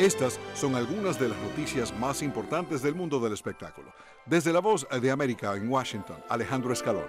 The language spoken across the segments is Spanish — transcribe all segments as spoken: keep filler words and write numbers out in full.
Estas son algunas de las noticias más importantes del mundo del espectáculo. Desde La Voz de América en Washington, Alejandro Escalona.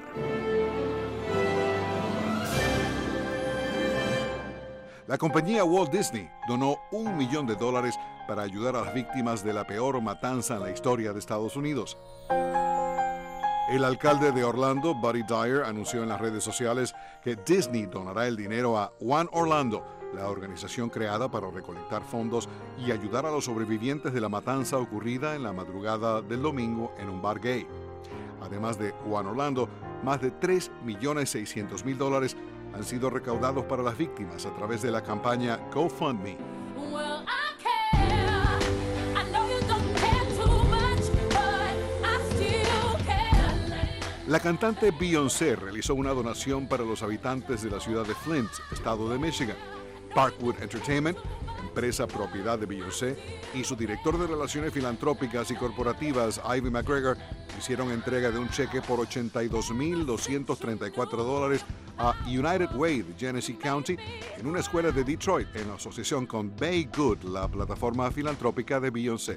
La compañía Walt Disney donó un millón de dólares para ayudar a las víctimas de la peor matanza en la historia de Estados Unidos. El alcalde de Orlando, Buddy Dyer, anunció en las redes sociales que Disney donará el dinero a One Orlando, la organización creada para recolectar fondos y ayudar a los sobrevivientes de la matanza ocurrida en la madrugada del domingo en un bar gay. Además de One Orlando, más de tres millones seiscientos mil dólares han sido recaudados para las víctimas a través de la campaña GoFundMe. Well, I care. I know you don't care too much, but I still care. La cantante Beyoncé realizó una donación para los habitantes de la ciudad de Flint, estado de Michigan. Parkwood Entertainment, empresa propiedad de Beyoncé, y su director de Relaciones Filantrópicas y Corporativas, Ivy McGregor, hicieron entrega de un cheque por ochenta y dos mil doscientos treinta y cuatro dólares a United Way de Genesee County en una escuela de Detroit en asociación con Bay Good, la plataforma filantrópica de Beyoncé.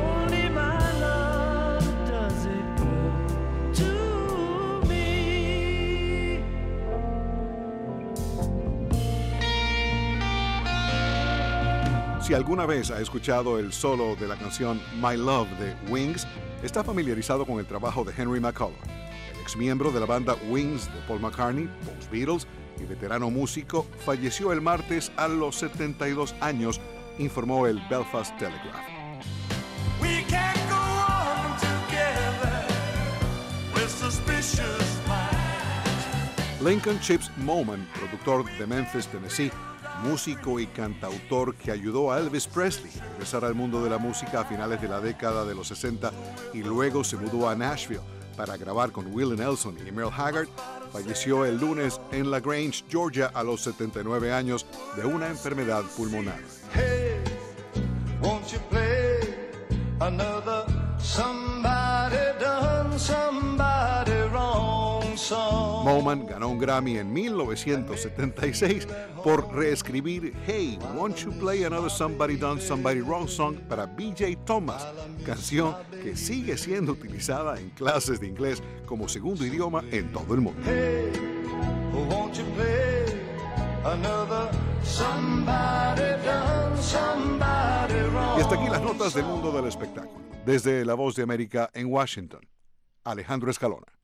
Si alguna vez ha escuchado el solo de la canción My Love de Wings, está familiarizado con el trabajo de Henry McCullough. El exmiembro de la banda Wings de Paul McCartney, post Beatles y veterano músico, falleció el martes a los setenta y dos años, informó el Belfast Telegraph. We can't go on together with suspicious minds. Lincoln Chips Moman, productor de Memphis, Tennessee, músico y cantautor que ayudó a Elvis Presley a regresar al mundo de la música a finales de la década de los sesenta y luego se mudó a Nashville para grabar con Willie Nelson y Merle Haggard, falleció el lunes en La Grange, Georgia, a los setenta y nueve años de una enfermedad pulmonar. Hey, won't you play another somebody done somebody wrong song? Moman ganó un Grammy en mil novecientos setenta y seis por reescribir Hey, Won't You Play Another Somebody Done Somebody Wrong Song para B J Thomas, canción que sigue siendo utilizada en clases de inglés como segundo idioma en todo el mundo. Hey, won't you play another somebody done somebody wrong? Y hasta aquí las notas del mundo del espectáculo. Desde La Voz de América en Washington, Alejandro Escalona.